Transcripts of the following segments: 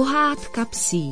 Pohádka psí.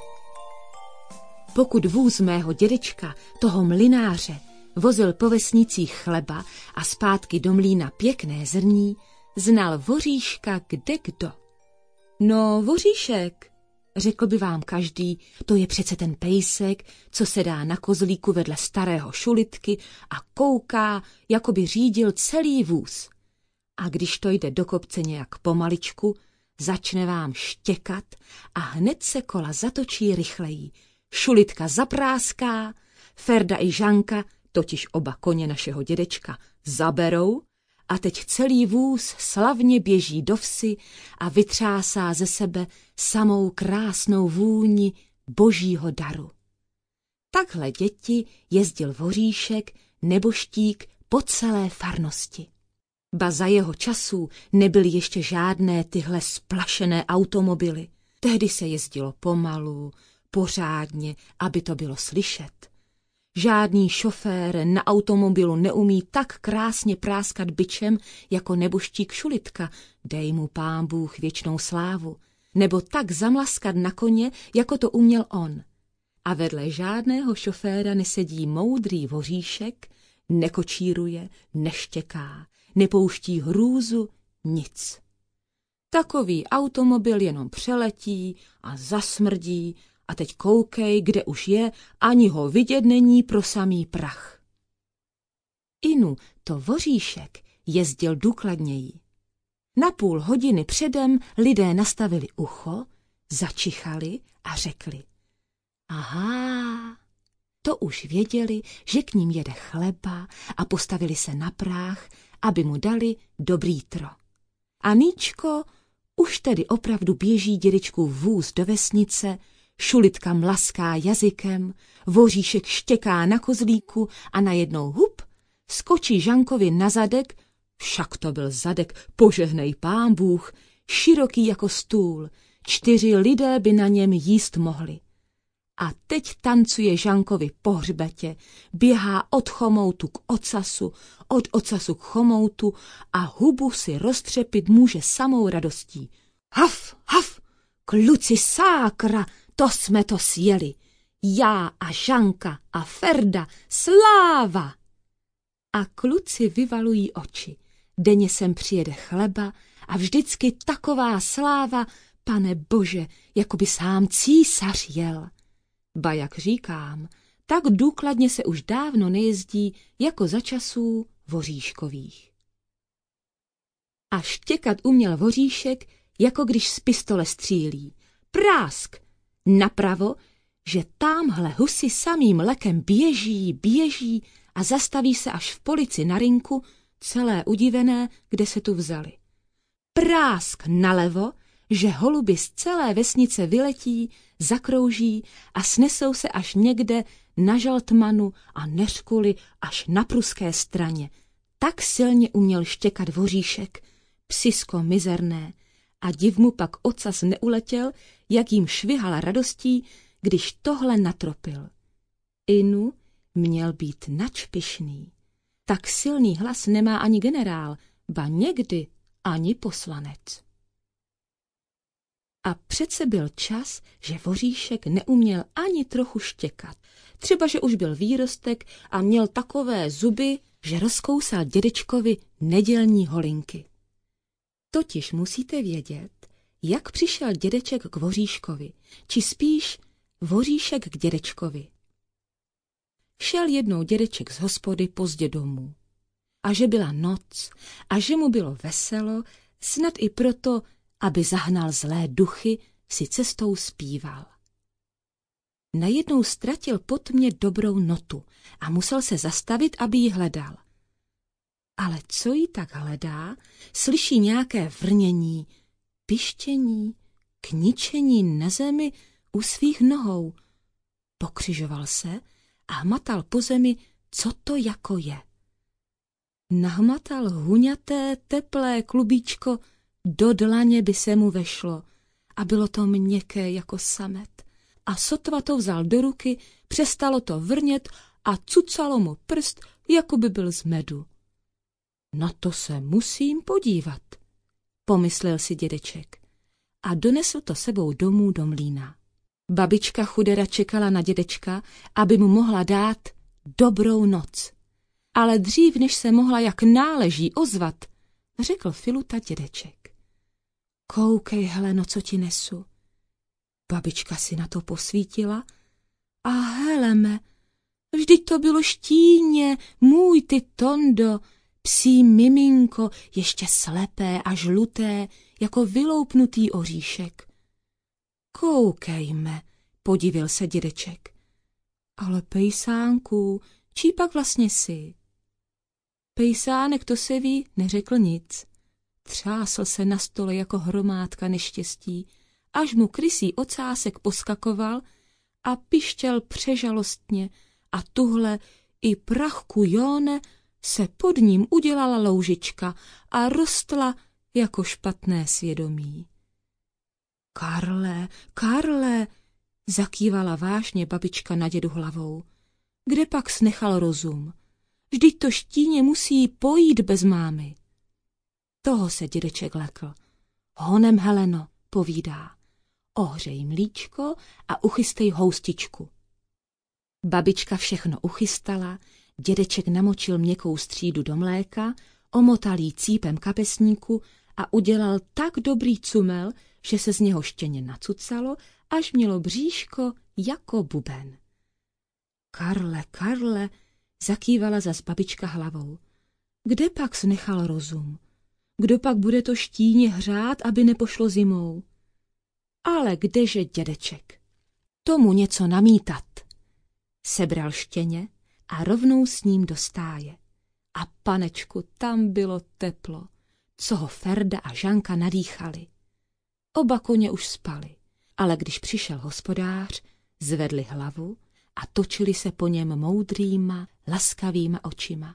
Pokud vůz mého dědečka, toho mlynáře, vozil po vesnicích chleba a zpátky do mlýna pěkné zrní, znal voříška kdekdo. No, voříšek, řekl by vám každý, to je přece ten pejsek, co sedá na kozlíku vedle starého šulitky a kouká, jako by řídil celý vůz. A když to jde do kopce nějak pomaličku, začne vám štěkat a hned se kola zatočí rychleji. Šulitka zapráská, Ferda i Žanka, totiž oba koně našeho dědečka, zaberou a teď celý vůz slavně běží do vsi a vytřásá ze sebe samou krásnou vůni božího daru. Takhle, děti, jezdil voříšek, neboštík po celé farnosti. Ba za jeho časů nebyly ještě žádné tyhle splašené automobily. Tehdy se jezdilo pomalu, pořádně, aby to bylo slyšet. Žádný šofér na automobilu neumí tak krásně práskat bičem jako neboštík Šulitka, dej mu Pán Bůh věčnou slávu, nebo tak zamlaskat na koně, jako to uměl on. A vedle žádného šoféra nesedí moudrý voříšek, nekočíruje, neštěká, nepouští hrůzu, nic. Takový automobil jenom přeletí a zasmrdí a teď koukej, kde už je, ani ho vidět není pro samý prach. Inu to voříšek jezdil důkladněji. Na půl hodiny předem lidé nastavili ucho, začichali a řekli: aha, to už věděli, že k ním jede chleba a postavili se na práh, aby mu dali dobrý tro. A Níčko už tedy opravdu běží dědečkův vůz do vesnice, Šulitka mlaská jazykem, voříšek štěká na kozlíku a najednou hup, skočí Žankovi na zadek, však to byl zadek, požehnej Pán Bůh, široký jako stůl, 4 lidé by na něm jíst mohli. A teď tancuje Žankovi po hřbetě, běhá od chomoutu k ocasu, od ocasu k chomoutu a hubu si roztřepit může samou radostí. Haf, haf, kluci sákra, to jsme to sjeli. Já a Žanka a Ferda, sláva! A kluci vyvalují oči. Denně sem přijede chleba a vždycky taková sláva, Pane Bože, jako by sám císař jel. Ba jak říkám, tak důkladně se už dávno nejezdí jako za časů voříškových. A štěkat uměl voříšek, jako když z pistole střílí. Prásk! Napravo, že támhle husy samým lekem běží a zastaví se až v polici na rinku, celé udivené, kde se tu vzali. Prásk nalevo, že holuby z celé vesnice vyletí, zakrouží a snesou se až někde na Žaltmanu a Neřkuli až na pruské straně. Tak silně uměl štěkat voříšek, psisko mizerné, a div mu pak ocas neuletěl, jak jim švihal radostí, když tohle natropil. Inu měl být načpišný. Tak silný hlas nemá ani generál, ba někdy ani poslanec. A přece byl čas, že voříšek neuměl ani trochu štěkat. Třeba, že už byl výrostek a měl takové zuby, že rozkousal dědečkovi nedělní holinky. Totiž musíte vědět, jak přišel dědeček k voříškovi, či spíš voříšek k dědečkovi. Šel jednou dědeček z hospody pozdě domů. A že byla noc a že mu bylo veselo, snad i proto, aby zahnal zlé duchy, si cestou zpíval. Najednou ztratil po tmě dobrou notu a musel se zastavit, aby ji hledal. Ale co jí tak hledá, slyší nějaké vrnění, pištění, kničení na zemi u svých nohou. Pokřižoval se a hmatal po zemi, co to jako je. Nahmatal huňaté, teplé klubíčko, do dlaně by se mu vešlo a bylo to měkké jako samet. A sotva to vzal do ruky, přestalo to vrnět a cucalo mu prst, jako by byl z medu. Na to se musím podívat, pomyslel si dědeček. a donesl to sebou domů do mlýna. Babička chudera čekala na dědečka, aby mu mohla dát dobrou noc. Ale dřív, než se mohla jak náleží ozvat, řekl Filuta dědeček. Koukej, Heleno, co ti nesu. Babička si na to posvítila a Heleme, vždyť to bylo štíně, můj ty Tondo, psí miminko, ještě slepé a žluté, jako vyloupnutý oříšek. Koukejme, podivil se dědeček. Ale pejsánku, čí pak vlastně jsi? Pejsánek, to se ví, neřekl nic. Třásl se na stole jako hromádka neštěstí, až mu krysí ocásek poskakoval a pištěl přežalostně a tuhle i prachku Jóne se pod ním udělala loužička a rostla jako špatné svědomí. Karle, Karle, zakývala vážně babička na dědu hlavou. Kde pak snechal rozum? Vždyť to štíně musí pojít bez mámy. Toho se dědeček lekl. Honem, Heleno, povídá. Ohřej mlíčko a uchystej houstičku. Babička všechno uchystala, dědeček namočil měkkou střídu do mléka, omotal jí cípem kapesníku a udělal tak dobrý cumel, že se z něho štěně nacucalo, až mělo bříško jako buben. Karle, Karle, zakývala zas babička hlavou. Kde pak snechal rozum? Kdo pak bude to štíně hřát, aby nepošlo zimou? Ale kdeže dědeček? Tomu něco namítat. Sebral štěně a rovnou s ním do stáje. A panečku, tam bylo teplo, co ho Ferda a Žanka nadýchali. Oba koně už spali, ale když přišel hospodář, zvedli hlavu a točili se po něm moudrýma, laskavýma očima.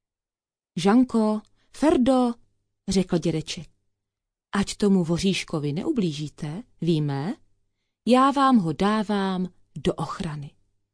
Žanko, Ferdo, řekl dědeček, ať tomu voříškovi neublížíte, víme, já vám ho dávám do ochrany.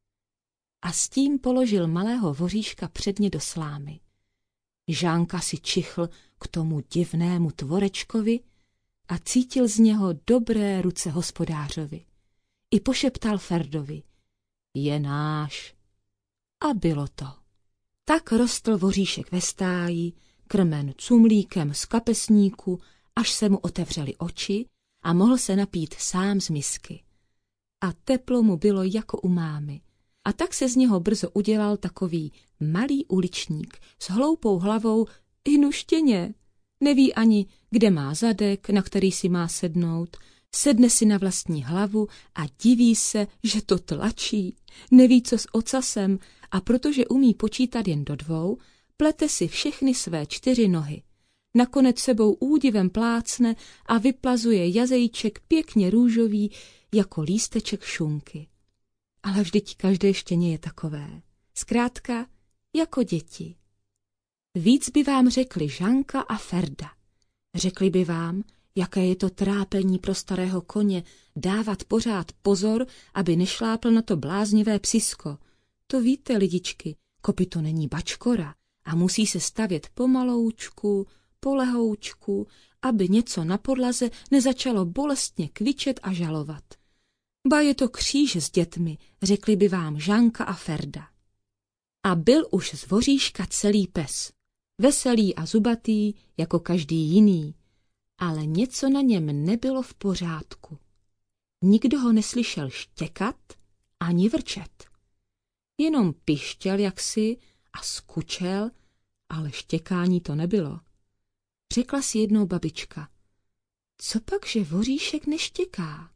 A s tím položil malého voříška předně do slámy. Žánka si čichl k tomu divnému tvorečkovi a cítil z něho dobré ruce hospodářovi. I pošeptal Ferdovi, je náš. A bylo to. Tak rostl voříšek ve stáji, krmen cumlíkem z kapesníku, až se mu otevřely oči a mohl se napít sám z misky. A teplo mu bylo jako u mámy. A tak se z něho brzo udělal takový malý uličník s hloupou hlavou i nuštěně. Neví ani, kde má zadek, na který si má sednout. Sedne si na vlastní hlavu a diví se, že to tlačí. Neví, co s ocasem, a protože umí počítat jen do 2, plete si všechny své 4 nohy. Nakonec sebou údivem plácne a vyplazuje jazejček pěkně růžový, jako lísteček šunky. Ale vždyť každé štěně je takové. Zkrátka, jako děti. Víc by vám řekli Žanka a Ferda. Řekli by vám, jaké je to trápení pro starého koně dávat pořád pozor, aby nešlápl na to bláznivé psisko. To víte, lidičky, kopyto není bačkora a musí se stavět pomaloučku, polehoučku, aby něco na podlaze nezačalo bolestně kvičet a žalovat. Ba je to kříž s dětmi, řekli by vám Žanka a Ferda. A byl už z voříška celý pes, veselý a zubatý, jako každý jiný, ale něco na něm nebylo v pořádku. Nikdo ho neslyšel štěkat ani vrčet. Jenom pištěl jaksi a skučel, ale štěkání to nebylo. Řekla si jednou babička, co pak, že voříšek neštěká?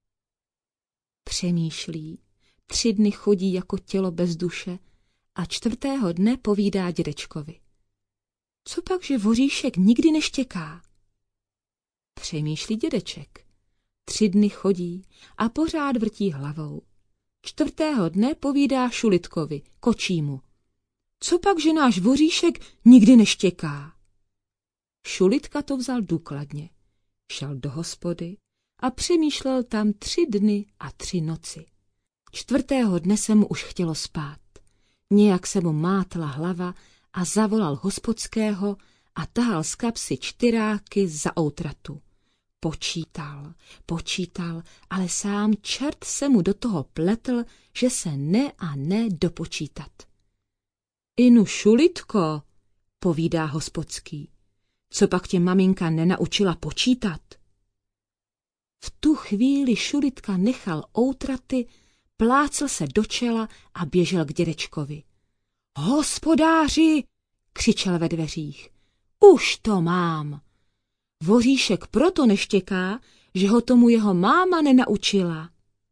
Přemýšlí, 3 dny chodí jako tělo bez duše a 4. dne povídá dědečkovi. Co pak, že voříšek nikdy neštěká? Přemýšlí dědeček. 3 dny chodí a pořád vrtí hlavou. 4. dne povídá Šulitkovi, kočímu. Co pak, že náš voříšek nikdy neštěká? Šulitka to vzal důkladně. Šel do hospody a přemýšlel tam 3 dny a 3 noci. 4. dne se mu už chtělo spát. Nějak se mu mátla hlava a zavolal hospodského a tahal z kapsy 4 za outratu. počítal, ale sám čert se mu do toho pletl, že se ne a ne dopočítat. Inu Šulitko, povídá hospodský, co pak tě maminka nenaučila počítat? V tu chvíli Šulitka nechal outraty, plácl se do čela a běžel k dědečkovi. Hospodáři, křičel ve dveřích, už to mám. Voříšek proto neštěká, že ho tomu jeho máma nenaučila.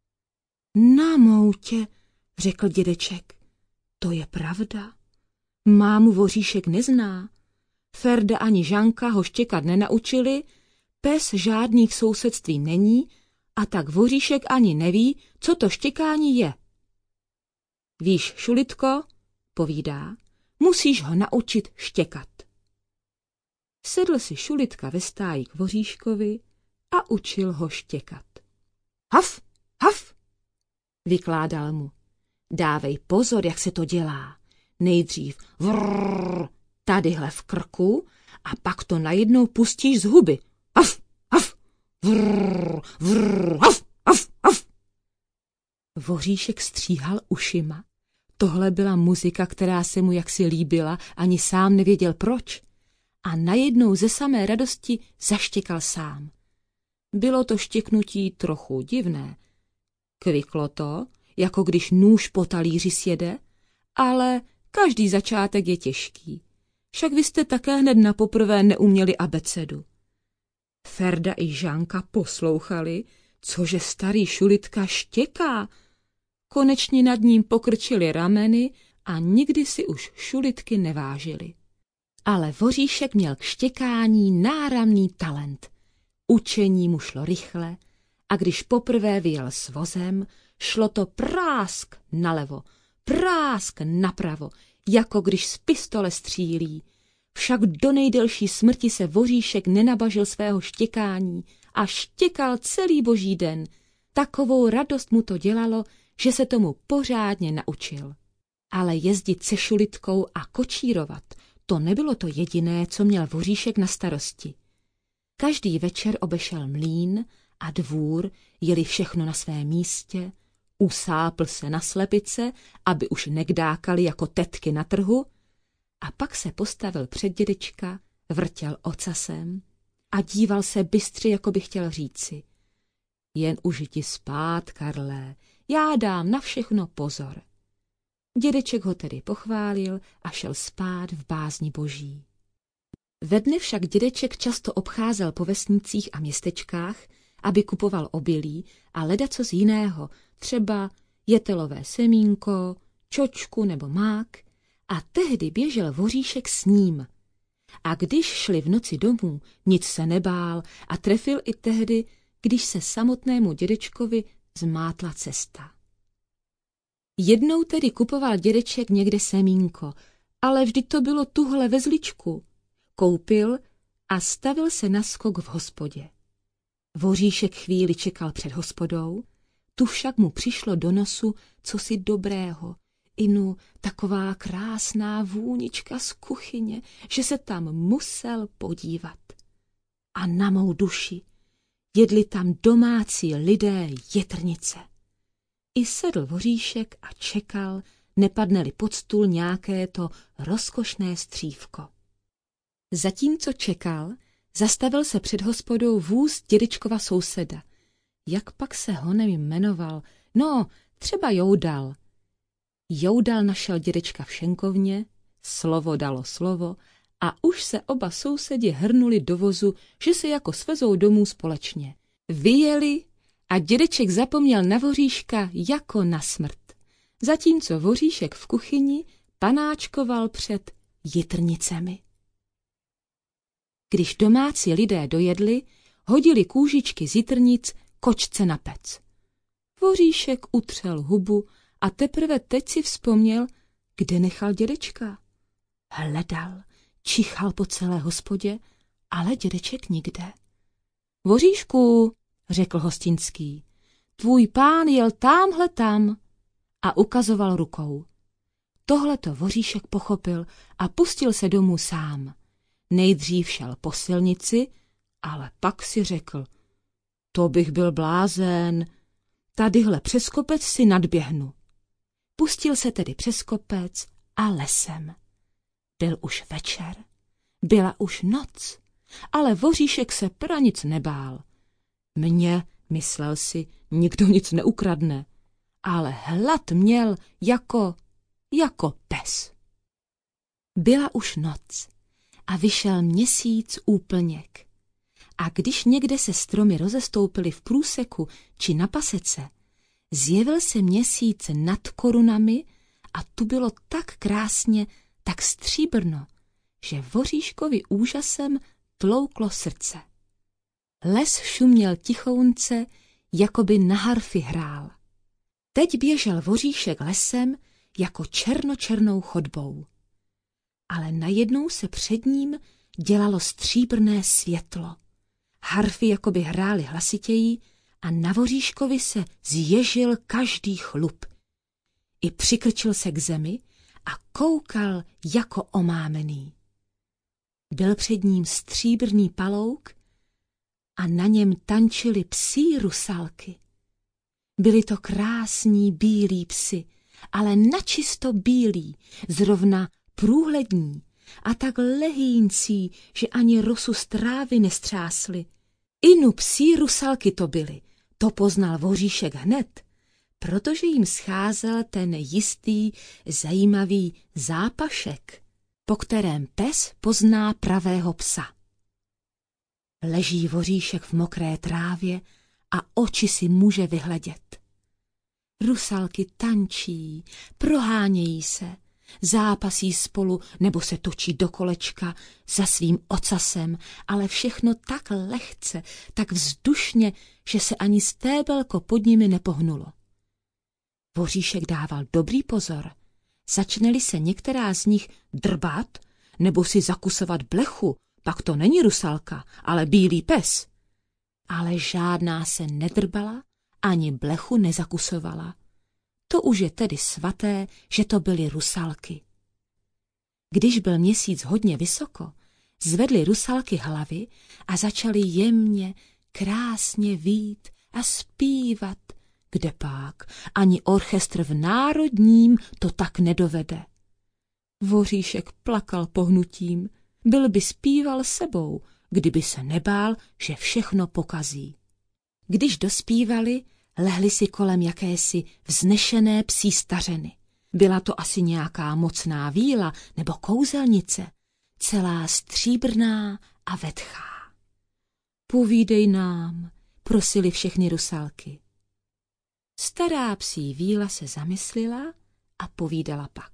Na moutě, řekl dědeček, to je pravda. Mámu Voříšek nezná. Ferda ani Žanka ho štěkat nenaučili, pes žádný v sousedství není a tak Voříšek ani neví, co to štěkání je. Víš, Šulitko, povídá, musíš ho naučit štěkat. Sedl si Šulitka ve stáji k Voříškovi a učil ho štěkat. Haf, haf, vykládal mu. Dávej pozor, jak se to dělá. Nejdřív vrrr, tadyhle v krku a pak to najednou pustíš z huby. Haf, haf, vrrr, vrrr, haf, haf, haf. Voříšek stříhal ušima. Tohle byla muzika, která se mu jaksi líbila, ani sám nevěděl proč. A najednou ze samé radosti zaštěkal sám. Bylo to štěknutí trochu divné. Kviklo to, jako když nůž po talíři sjede, ale každý začátek je těžký. Však vy jste také hned na poprvé neuměli abecedu. Ferda i Žánka poslouchali, cože starý Šulitka štěká. Konečně nad ním pokrčili rameny a nikdy si už Šulitky nevážili. Ale Voříšek měl k štěkání náramný talent. Učení mu šlo rychle a když poprvé vyjel s vozem, šlo to prásk nalevo, prásk napravo, jako když z pistole střílí. Však do nejdelší smrti se Voříšek nenabažil svého štěkání a štěkal celý boží den. Takovou radost mu to dělalo, že se tomu pořádně naučil. Ale jezdit se Šulitkou a kočírovat, to nebylo to jediné, co měl Voříšek na starosti. Každý večer obešel mlýn a dvůr, jeli všechno na svém místě, usápl se na slepice, aby už nekdákali jako tetky na trhu, a pak se postavil před dědečka, vrtěl ocasem a díval se bystře, jako by chtěl říci: jen už jdi spát, Karlé, já dám na všechno pozor. Dědeček ho tedy pochválil a šel spát v bázni boží. Ve dne však dědeček často obcházel po vesnicích a městečkách, aby kupoval obilí a ledacos jiného, třeba jetelové semínko, čočku nebo mák, a tehdy běžel Voříšek s ním. A když šli v noci domů, nic se nebál a trefil i tehdy, když se samotnému dědečkovi zmátla cesta. Jednou tedy kupoval dědeček někde semínko, ale vždy to bylo tuhle ve zličku. Koupil a stavil se na skok v hospodě. Voříšek chvíli čekal před hospodou, tu však mu přišlo do nosu cosi dobrého, inu taková krásná vůnička z kuchyně, že se tam musel podívat. A na mou duši, jedli tam domácí lidé jetrnice. I sedl Voříšek a čekal, nepadne-li pod stůl nějaké to rozkošné střívko. Zatímco čekal, zastavil se před hospodou vůz dědečkova souseda. Jak pak se honem jmenoval? No, třeba Joudal. Joudal našel dědečka v šenkovně, slovo dalo slovo a už se oba sousedi hrnuli do vozu, že se jako svezou domů společně. Vyjeli a dědeček zapomněl na Voříška jako na smrt. Zatímco Voříšek v kuchyni panáčkoval před jitrnicemi. Když domácí lidé dojedli, hodili kůžičky z jitrnic kočce na pec. Voříšek utřel hubu a teprve teď si vzpomněl, kde nechal dědečka. Hledal, čichal po celé hospodě, ale dědeček nikde. Voříšku, řekl hostinský, tvůj pán jel támhle tam a ukazoval rukou. Tohleto Voříšek pochopil a pustil se domů sám. Nejdřív šel po silnici, ale pak si řekl, To bych byl blázen. Tadyhle přes kopec si nadběhnu. Pustil se tedy přes kopec a lesem. Byl už večer, byla už noc, ale voříšek se pranic nebál. Mně, myslel si, nikdo nic neukradne, ale hlad měl jako pes. Byla už noc a vyšel měsíc úplněk. A když někde se stromy rozestoupily v průseku či na pasece, zjevil se měsíc nad korunami a tu bylo tak krásně, tak stříbrno, že voříškovi úžasem tlouklo srdce. Les šuměl tichounce, jako by na harfy hrál. Teď běžel voříšek lesem jako černočernou chodbou. Ale najednou se před ním dělalo stříbrné světlo. Harfy jakoby hrály hlasitěji a na voříškovi se zježil každý chlup. I přikrčil se k zemi a koukal jako omámený. Byl před ním stříbrný palouk a na něm tančily psí rusalky. Byli to krásní bílí psi, ale načisto bílí, zrovna průhlední a tak lehýncí, že ani rosu z trávy nestřásly. Inu psí rusalky to byly, to poznal voříšek hned, protože jim scházel ten jistý, zajímavý zápašek, po kterém pes pozná pravého psa. Leží voříšek v mokré trávě a oči si může vyhledět. Rusalky tančí, prohánějí se, zápasí spolu nebo se točí do kolečka za svým ocasem, ale všechno tak lehce, tak vzdušně, že se ani stébelko pod nimi nepohnulo. Voříšek dával dobrý pozor. Začne-li se některá z nich drbat nebo si zakusovat blechu, pak to není rusalka, ale bílý pes. Ale žádná se nedrbala ani blechu nezakusovala. To už je tedy svaté, že to byly rusalky. Když byl měsíc hodně vysoko, zvedly rusalky hlavy a začaly jemně, krásně vít a zpívat, kdepak ani orchestr v Národním to tak nedovede. Voříšek plakal pohnutím, byl by zpíval sebou, kdyby se nebál, že všechno pokazí. Když dospívali, lehli si kolem jakési vznešené psí stařeny. Byla to asi nějaká mocná víla nebo kouzelnice, celá stříbrná a vetchá. Povídej nám, prosili všechny rusalky. Stará psí víla se zamyslela a povídala pak.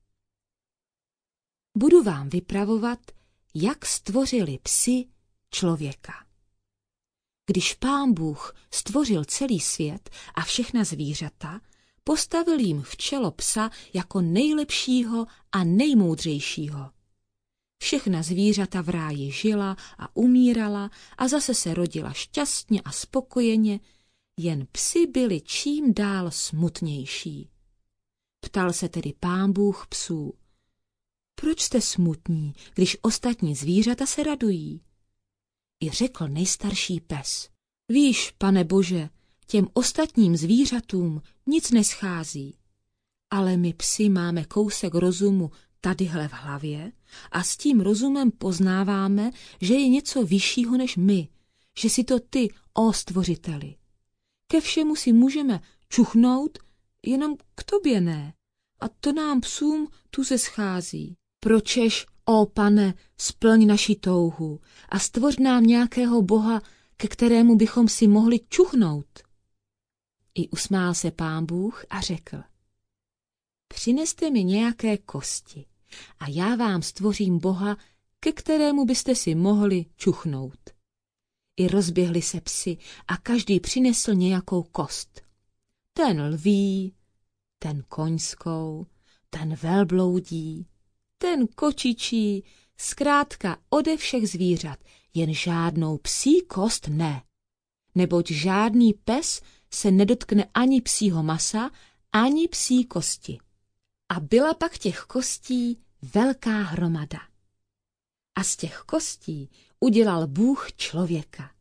Budu vám vypravovat, jak stvořili psi člověka. Když Pán Bůh stvořil celý svět a všechna zvířata, postavil jim v čelo psa jako nejlepšího a nejmoudřejšího. Všechna zvířata v ráji žila a umírala a zase se rodila šťastně a spokojeně, jen psi byli čím dál smutnější. Ptal se tedy Pán Bůh psů. Proč jste smutní, když ostatní zvířata se radují? I řekl nejstarší pes. Víš, Pane Bože, těm ostatním zvířatům nic neschází, ale my psi máme kousek rozumu tadyhle v hlavě a s tím rozumem poznáváme, že je něco vyššího než my, že si to ty, ó stvořiteli. Ke všemu si můžeme čuchnout, jenom k tobě ne. A to nám psům tu se schází. Pročež, ó Pane, splň naši touhu a stvoř nám nějakého boha, ke kterému bychom si mohli čuchnout. I usmál se Pán Bůh a řekl. Přineste mi nějaké kosti a já vám stvořím boha, ke kterému byste si mohli čuchnout. I rozběhli se psi a každý přinesl nějakou kost. Ten lví, ten koňskou, ten velbloudí, ten kočičí, zkrátka ode všech zvířat, jen žádnou psí kost ne. Neboť žádný pes se nedotkne ani psího masa, ani psí kosti. A byla pak těch kostí velká hromada. A z těch kostí udělal Bůh člověka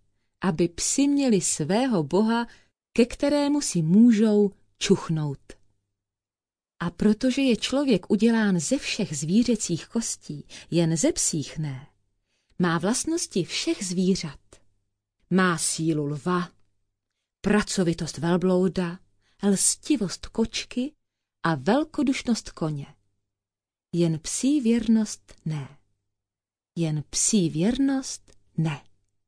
aby psi měli svého boha, ke kterému si můžou čuchnout. A protože je člověk udělán ze všech zvířecích kostí, jen ze psích ne, má vlastnosti všech zvířat. Má sílu lva, pracovitost velblouda, lstivost kočky a velkodušnost koně. Jen psí věrnost ne. Jen psí věrnost ne.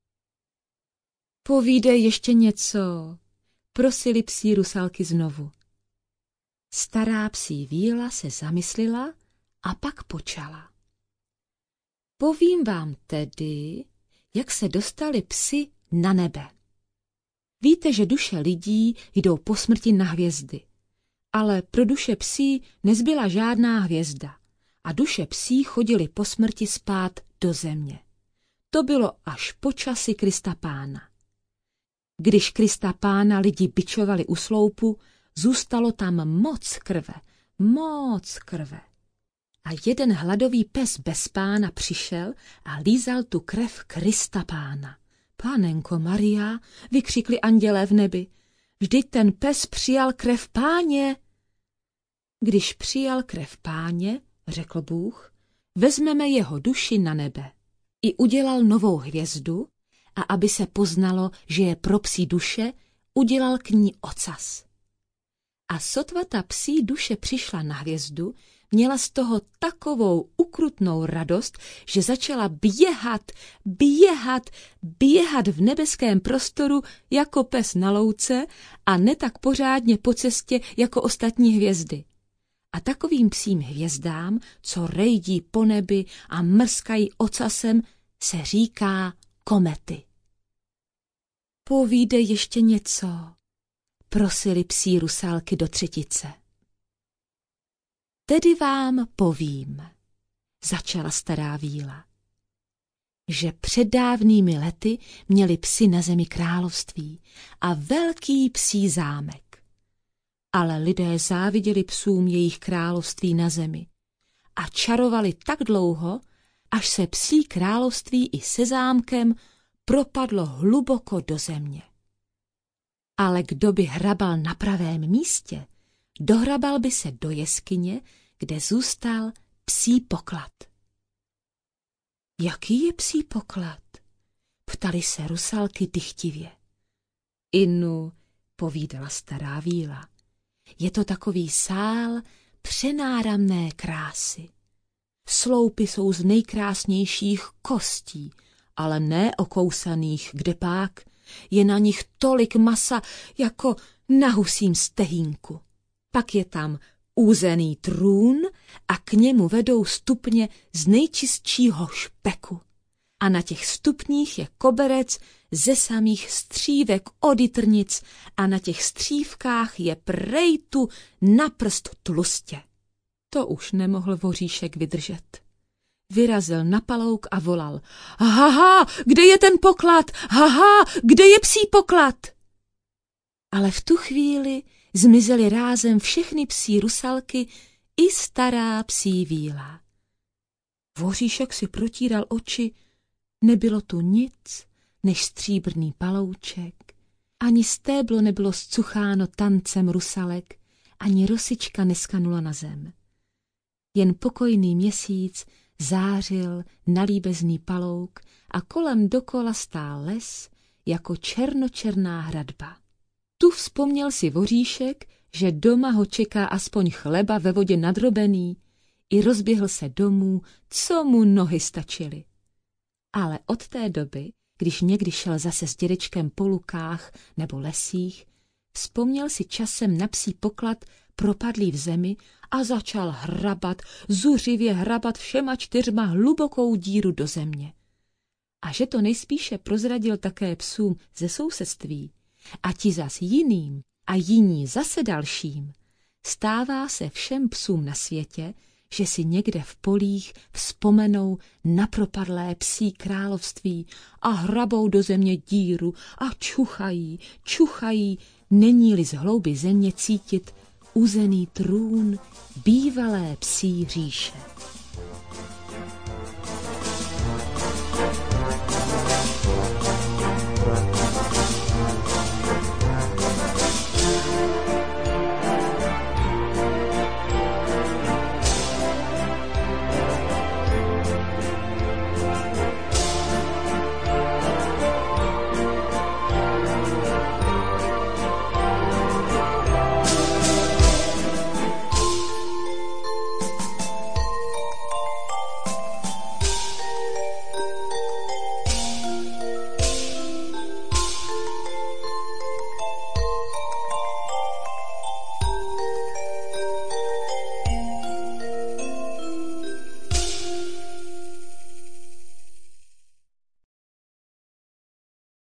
Povídej ještě něco, prosili psí rusalky znovu. Stará psí víla se zamyslela a pak počala. Povím vám tedy, jak se dostali psi na nebe. Víte, že duše lidí jdou po smrti na hvězdy, ale pro duše psí nezbyla žádná hvězda a duše psí chodily po smrti spát do země. To bylo až po časi Krista Pána. Když Krista Pána lidi bičovali u sloupu, zůstalo tam moc krve. A jeden hladový pes bez pána přišel a lízal tu krev Krista Pána. Pánenko Maria, vykřikli andělé v nebi, vždyť ten pes přijal krev Páně. Když přijal krev Páně, řekl Bůh, vezmeme jeho duši na nebe. I udělal novou hvězdu a aby se poznalo, že je pro psí duše, udělal k ní ocas. A sotva ta psí duše přišla na hvězdu, měla z toho takovou ukrutnou radost, že začala běhat v nebeském prostoru jako pes na louce a ne tak pořádně po cestě jako ostatní hvězdy. A takovým psím hvězdám, co rejdí po nebi a mrskají ocasem, se říká komety. Povídej ještě něco, prosili psí rusalky do třetice. Tedy vám povím, začala stará víla, že před dávnými lety měli psi na zemi království a velký psí zámek. Ale lidé záviděli psům jejich království na zemi a čarovali tak dlouho, až se psí království i se zámkem propadlo hluboko do země. Ale kdo by hrabal na pravém místě, dohrabal by se do jeskyně, kde zůstal psí poklad. Jaký je psí poklad? Ptali se rusalky dychtivě. Inu, povídala stará víla, je to takový sál přenáramné krásy. Sloupy jsou z nejkrásnějších kostí, ale ne okousaných, kdepák. Je na nich tolik masa, jako na husím stehínku. Pak je tam úzený trůn a k němu vedou stupně z nejčistšího špeku. A na těch stupních je koberec ze samých střívek od jitrnic a na těch střívkách je prejtu na prst tlustě. To už nemohl voříšek vydržet. Vyrazil na palouk a volal. Haha, kde je ten poklad? Haha, kde je psí poklad? Ale v tu chvíli zmizely rázem všechny psí rusalky i stará psí víla. Voříšek si protíral oči, nebylo tu nic, než stříbrný palouček, ani stéblo nebylo zcucháno tancem rusalek, ani rosička neskanula na zem. Jen pokojný měsíc zářil na líbezný palouk a kolem dokola stál les jako černočerná hradba. Tu vzpomněl si voříšek, že doma ho čeká aspoň chleba ve vodě nadrobený, i rozběhl se domů, co mu nohy stačily. Ale od té doby, když někdy šel zase s dědečkem po lukách nebo lesích, vzpomněl si časem na psí poklad propadlý v zemi a začal hrabat, zuřivě hrabat všema 4 hlubokou díru do země. A že to nejspíše prozradil také psům ze sousedství, a ti zas jiným a jiní zase dalším, stává se všem psům na světě, že si někde v polích vzpomenou na propadlé psí království a hrabou do země díru a čuchají, není-li z hlouby země cítit uzený trůn bývalé psí říše.